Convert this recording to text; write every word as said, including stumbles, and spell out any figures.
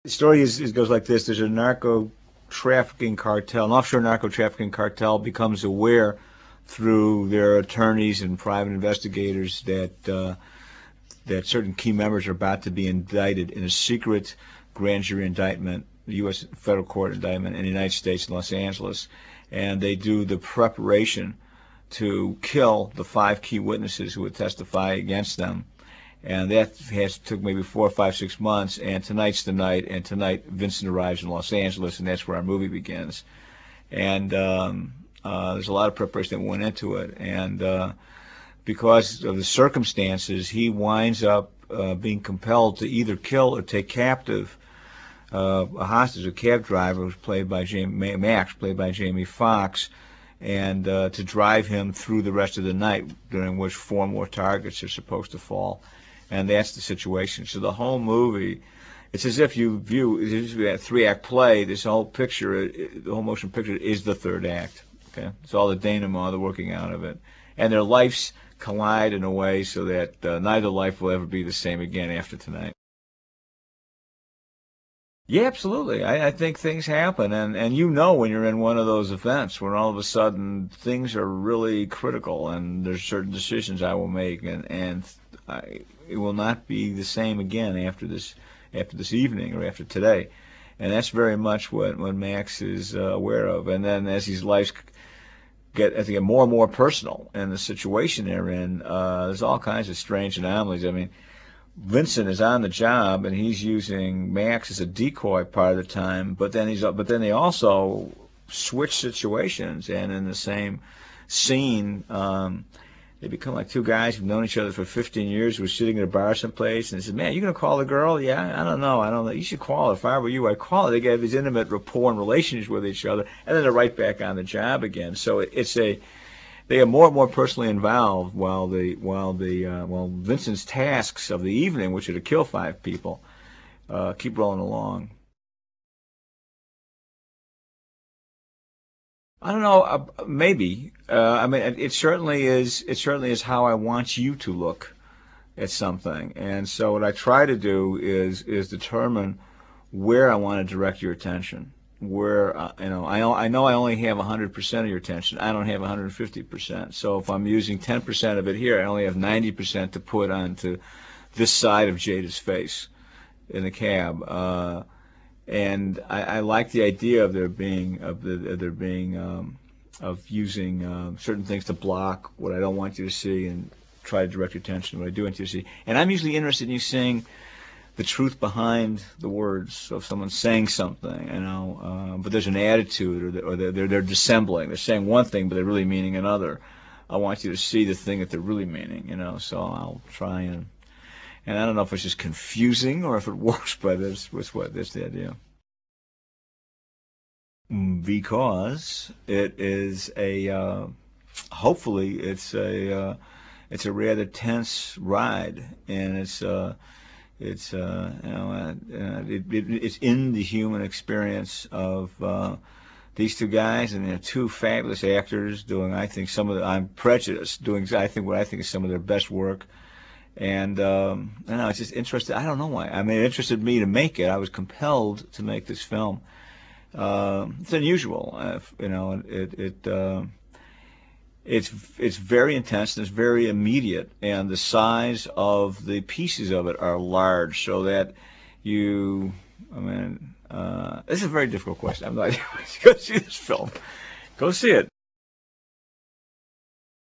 The story is, is goes like this: there's a narco trafficking cartel, an offshore narco trafficking cartel becomes aware through their attorneys and private investigators that uh, that certain key members are about to be indicted in a secret grand jury indictment, the U S federal court indictment in the United States in Los Angeles, and they do the preparation to kill the five key witnesses who would testify against them. And that has took maybe four, five, six months. And tonight's the night. And tonight, Vincent arrives in Los Angeles, and that's where our movie begins. And um, uh, there's a lot of preparation that went into it. And uh, because of the circumstances, he winds up uh, being compelled to either kill or take captive uh, a hostage, a cab driver, who's played by Jamie, Max, played by Jamie Foxx, and uh, to drive him through the rest of the night, during which four more targets are supposed to fall. And that's the situation. So the whole movie, it's as if you view, it's a three-act play. This whole picture, the whole motion picture is the third act. Okay, it's all the denouement, the working out of it, and their lives collide in a way so that uh, neither life will ever be the same again after tonight. Yeah, absolutely. I, I think things happen, and, and you know when you're in one of those events when all of a sudden things are really critical, and there's certain decisions I will make, and and I, it will not be the same again after this after this evening or after today, and that's very much what what Max is uh, aware of. And then as his lives get as they get more and more personal, and the situation they're in, uh, there's all kinds of strange anomalies. I mean, Vincent is on the job, and he's using Max as a decoy part of the time. But then he's but then they also switch situations, and in the same scene, um, they become like two guys who've known each other for fifteen years, who are sitting at a bar someplace, and they said, "Man, you gonna call the girl?" "Yeah, I don't know. I don't know. You should call her. If I were you, I'd call her." They get these intimate rapport and relations with each other, and then they're right back on the job again. So it, it's a they are more and more personally involved, while the while the uh, while Vincent's tasks of the evening, which are to kill five people, uh, keep rolling along. I don't know, uh, maybe. Uh, I mean, it, it certainly is. It certainly is how I want you to look at something, and so what I try to do is is determine where I want to direct your attention. Where uh, you know, I I know I only have one hundred percent of your attention. I don't have one hundred fifty percent. So if I'm using ten percent of it here, I only have ninety percent to put onto this side of Jada's face in the cab. Uh, and I, I like the idea of there being of, the, of there being um, of using uh, certain things to block what I don't want you to see and try to direct your attention to what I do want you to see. And I'm usually interested in you seeing the truth behind the words. So if someone's saying something, you know, uh, but there's an attitude, or, they're, or they're, they're they're dissembling. They're saying one thing, but they're really meaning another. I want you to see the thing that they're really meaning, you know. So I'll try and and I don't know if it's just confusing or if it works, but it's, it's what that's the idea. Because it is a uh, hopefully it's a uh, it's a rather tense ride, and it's uh, it's uh, you know uh, uh, it, it, it's in the human experience of uh, these two guys, and they're two fabulous actors doing, I think, some of the, I'm prejudiced, doing I think what I think is some of their best work. And um, I don't know, it's just interesting. I don't know why. I mean, it interested me to make it. I was compelled to make this film. Uh, it's unusual, uh, you know. It it uh, it's it's very intense and it's very immediate, and the size of the pieces of it are large, so that you. I mean, uh, this is a very difficult question. I'm not. Go see this film. Go see it.